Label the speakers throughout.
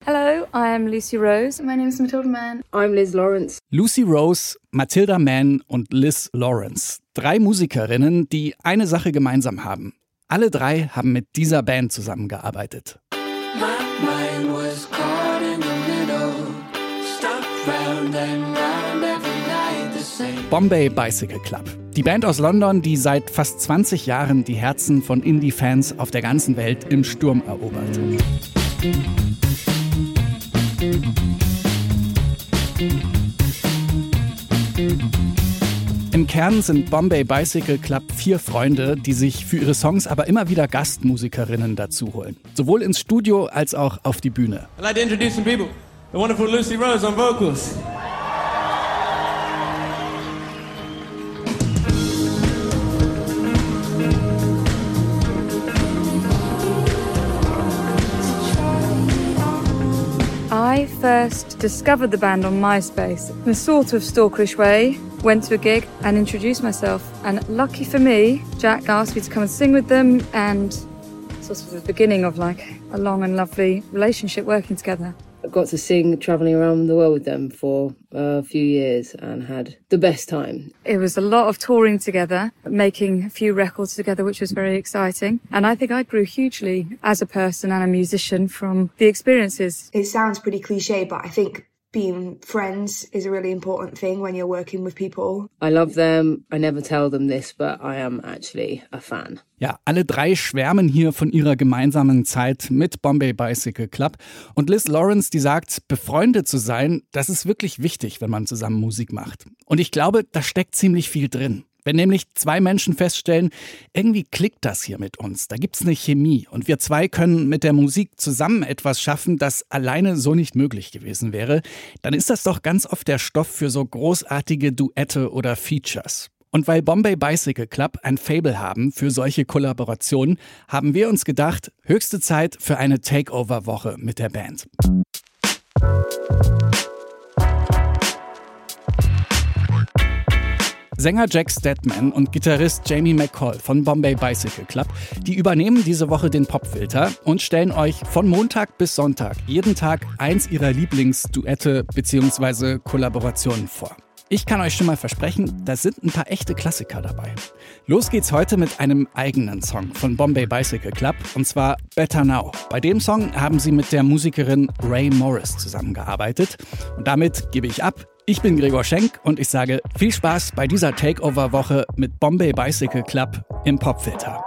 Speaker 1: Hello, I am Lucy Rose.
Speaker 2: My name is Matilda Mann.
Speaker 3: I'm Liz Lawrence.
Speaker 4: Lucy Rose, Matilda Mann und Liz Lawrence. 3 Musikerinnen, die eine Sache gemeinsam haben. Alle 3 haben mit dieser Band zusammengearbeitet. Bombay Bicycle Club. Die Band aus London, die seit fast 20 Jahren die Herzen von Indie-Fans auf der ganzen Welt im Sturm erobert. Im Kern sind Bombay Bicycle Club 4 Freunde, die sich für ihre Songs aber immer wieder Gastmusikerinnen dazu holen. Sowohl ins Studio als auch auf die Bühne.
Speaker 5: I'd like to introduce some people. The wonderful Lucy Rose on vocals.
Speaker 1: I first discovered the band on MySpace in a sort of stalkerish way. Went to a gig and introduced myself. And lucky for me, Jack asked me to come and sing with them, and sort of the beginning of like a long and lovely relationship working together.
Speaker 3: I got to sing travelling around the world with them for a few years and had the best time.
Speaker 1: It was a lot of touring together, making a few records together, which was very exciting. And I think I grew hugely as a person and a musician from the experiences.
Speaker 2: It sounds pretty cliche, but I think being friends is a really important thing when you're working with people.
Speaker 3: I love them. I never tell them this, but I am actually a fan.
Speaker 4: Ja, alle 3 schwärmen hier von ihrer gemeinsamen Zeit mit Bombay Bicycle Club. Und Liz Lawrence, die sagt, befreundet zu sein, das ist wirklich wichtig, wenn man zusammen Musik macht. Und ich glaube, da steckt ziemlich viel drin. Wenn nämlich 2 Menschen feststellen, irgendwie klickt das hier mit uns, da gibt's eine Chemie und wir 2 können mit der Musik zusammen etwas schaffen, das alleine so nicht möglich gewesen wäre, dann ist das doch ganz oft der Stoff für so großartige Duette oder Features. Und weil Bombay Bicycle Club ein Faible haben für solche Kollaborationen, haben wir uns gedacht, höchste Zeit für eine Takeover-Woche mit der Band. Sänger Jack Stedman und Gitarrist Jamie McCall von Bombay Bicycle Club, die übernehmen diese Woche den Popfilter und stellen euch von Montag bis Sonntag jeden Tag eins ihrer Lieblingsduette bzw. Kollaborationen vor. Ich kann euch schon mal versprechen, da sind ein paar echte Klassiker dabei. Los geht's heute mit einem eigenen Song von Bombay Bicycle Club, und zwar Better Now. Bei dem Song haben sie mit der Musikerin Rae Morris zusammengearbeitet. Und damit gebe ich ab. Ich bin Gregor Schenk und ich sage viel Spaß bei dieser Takeover-Woche mit Bombay Bicycle Club im Popfilter.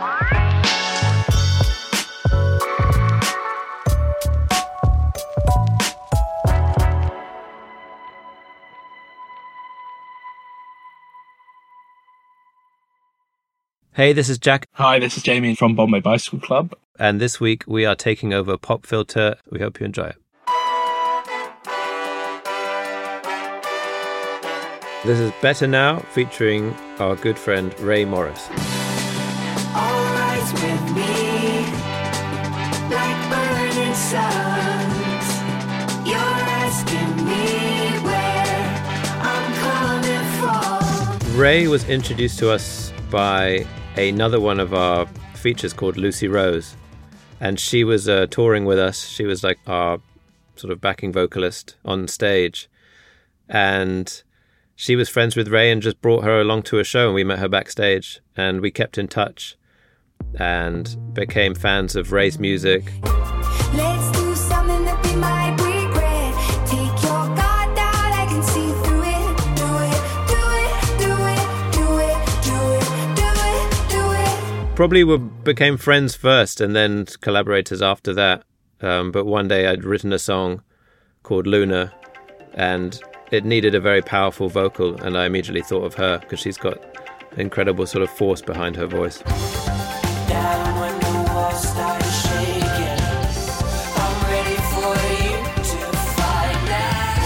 Speaker 6: Hey, this is Jack.
Speaker 7: Hi, this is Jamie from Bombay Bicycle Club.
Speaker 6: And this week we are taking over Popfilter. We hope you enjoy it. This is Better Now, featuring our good friend Rae Morris.
Speaker 8: All right with me, like burning suns. You're asking me where I'm coming from.
Speaker 6: Rae was introduced to us by another one of our features called Lucy Rose. And she was touring with us. She was like our sort of backing vocalist on stage. And she was friends with Rae and just brought her along to a show, and we met her backstage and we kept in touch and became fans of Rae's music.
Speaker 8: Let's do something that we might regret. Take your guard down, I can see through it. Do it, do it, do it, do it, do it, do it, do it.
Speaker 6: Probably we became friends first and then collaborators after that. But one day I'd written a song called Luna, and it needed a very powerful vocal, and I immediately thought of her because she's got incredible sort of force behind her voice.
Speaker 8: Down when the walls start shaking, I'm ready for you to fight now.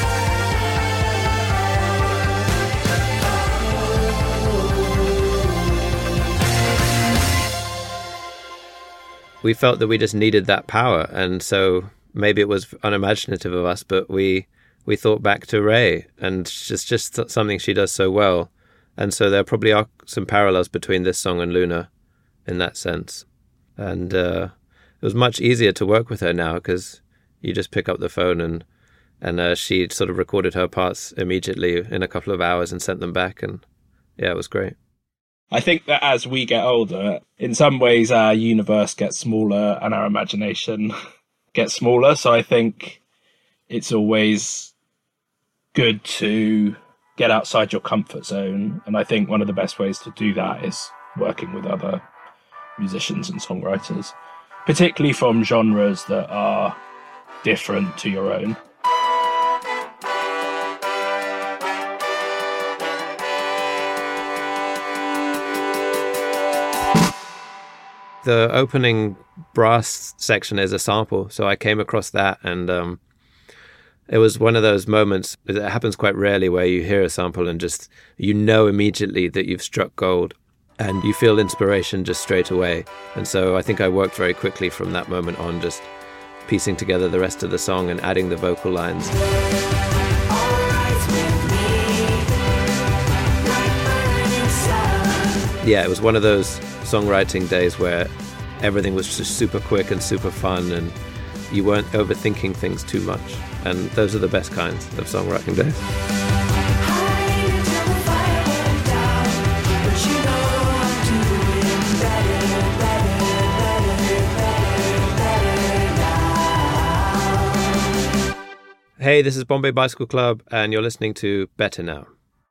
Speaker 6: We felt that we just needed that power, and so maybe it was unimaginative of us, but we thought back to Rae, and it's just something she does so well. And so there probably are some parallels between this song and Luna in that sense. And it was much easier to work with her now because, you just pick up the phone and she sort of recorded her parts immediately in a couple of hours and sent them back. And yeah, it was great.
Speaker 7: I think that as we get older, in some ways our universe gets smaller and our imagination gets smaller. So I think it's always good to get outside your comfort zone. And I think one of the best ways to do that is working with other musicians and songwriters, particularly from genres that are different to your own.
Speaker 6: The opening brass section is a sample, so I came across that, and it was one of those moments, it happens quite rarely, where you hear a sample and just, you know immediately that you've struck gold, and you feel inspiration just straight away. And so I think I worked very quickly from that moment on, just piecing together the rest of the song and adding the vocal lines. Yeah, it was one of those songwriting days where everything was just super quick and super fun, and you weren't overthinking things too much. And those are the best kinds of songwriting days. Hey, this is Bombay Bicycle Club, and you're listening to Better Now.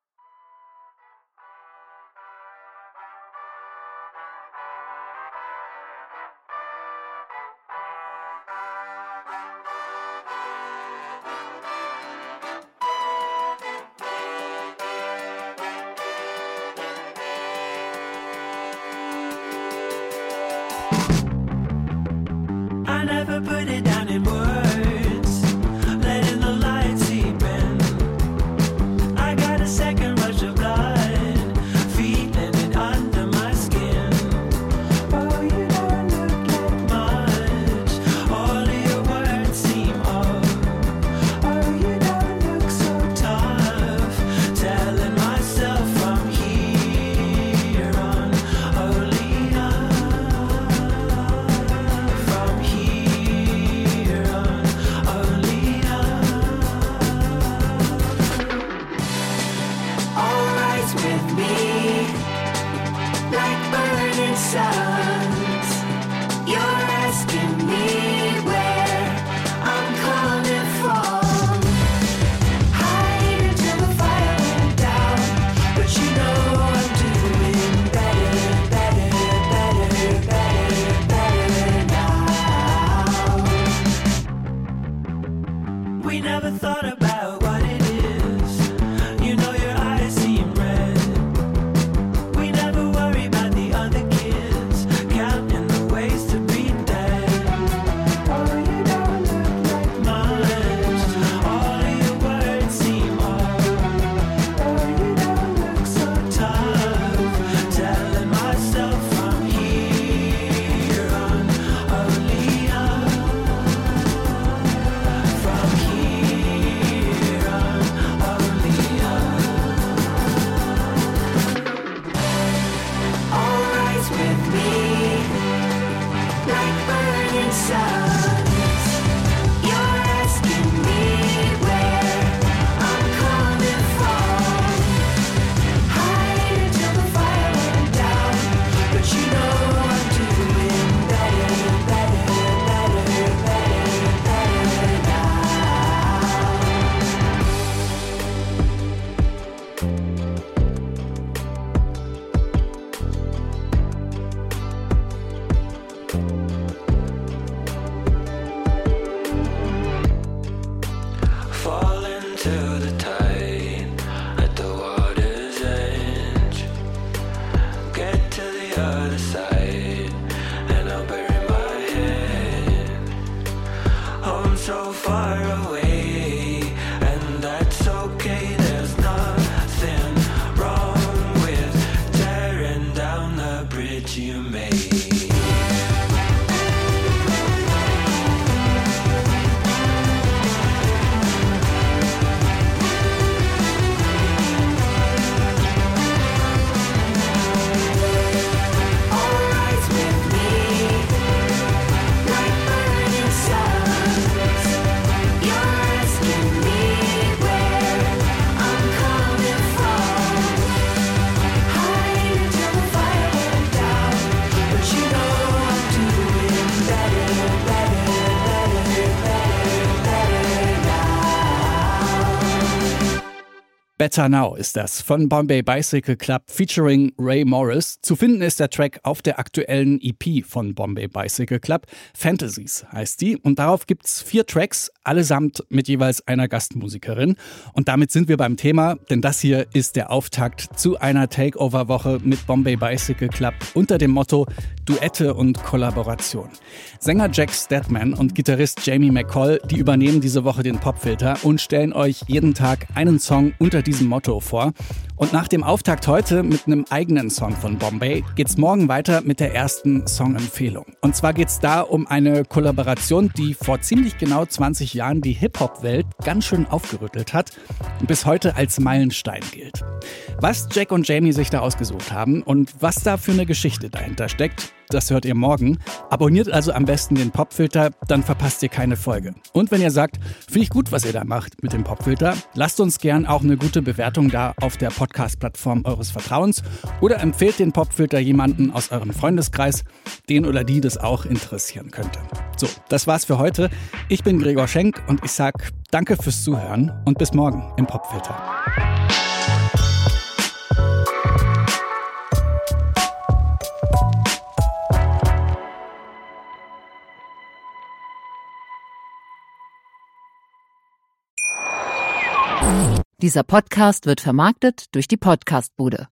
Speaker 9: I never put it down in words, letting the light seep in. I got a second rush of blood, feeling it under my skin. Oh, you don't look like much, all of your words seem off. Oh, you don't look so tough, telling myself from here on, only from here on, only alright's with me, like burning suns. You're asking me where I'm coming from. Hide until the fire went down, but you know I'm doing better, better, better, better, better now. We never thought about what it is. You know your eyes seem red. We never worry about the other kids, counting the ways to be dead. Oh, you don't look like much, all of your words seem off. Oh, you don't look so tough, telling myself from here on, only from here on, only alright's with me, like burning suns. You're asking me where I'm coming from. Hide until the fire went down, but you know I'm doing better, better, better, better, better fall into the tide at the water's edge. Get to the other side, and I'll bury my head. I'm so far away, and that's okay. There's nothing wrong with tearing down the bridge you made. Alright's with me, like burning suns.
Speaker 4: Better Now ist das von Bombay Bicycle Club featuring Ray Morris. Zu finden ist der Track auf der aktuellen EP von Bombay Bicycle Club. Fantasies heißt die. Und darauf gibt's 4 Tracks, allesamt mit jeweils einer Gastmusikerin. Und damit sind wir beim Thema, denn das hier ist der Auftakt zu einer Takeover-Woche mit Bombay Bicycle Club unter dem Motto Duette und Kollaboration. Sänger Jack Stedman und Gitarrist Jamie McCall, die übernehmen diese Woche den Popfilter und stellen euch jeden Tag einen Song unter diesem Motto vor. Und nach dem Auftakt heute mit einem eigenen Song von Bombay geht's morgen weiter mit der ersten Songempfehlung. Und zwar geht's da um eine Kollaboration, die vor ziemlich genau 20 Jahren die Hip-Hop-Welt ganz schön aufgerüttelt hat und bis heute als Meilenstein gilt. Was Jack und Jamie sich da ausgesucht haben und was da für eine Geschichte dahinter steckt, das hört ihr morgen. Abonniert also am besten den Popfilter, dann verpasst ihr keine Folge. Und wenn ihr sagt, finde ich gut, was ihr da macht mit dem Popfilter, lasst uns gern auch eine gute Bewertung da auf der Podcast-Plattform eures Vertrauens oder empfehlt den Popfilter jemanden aus eurem Freundeskreis, den oder die das auch interessieren könnte. So, das war's für heute. Ich bin Gregor Schenk und ich sag danke fürs Zuhören und bis morgen im Popfilter.
Speaker 10: Dieser Podcast wird vermarktet durch die Podcastbude.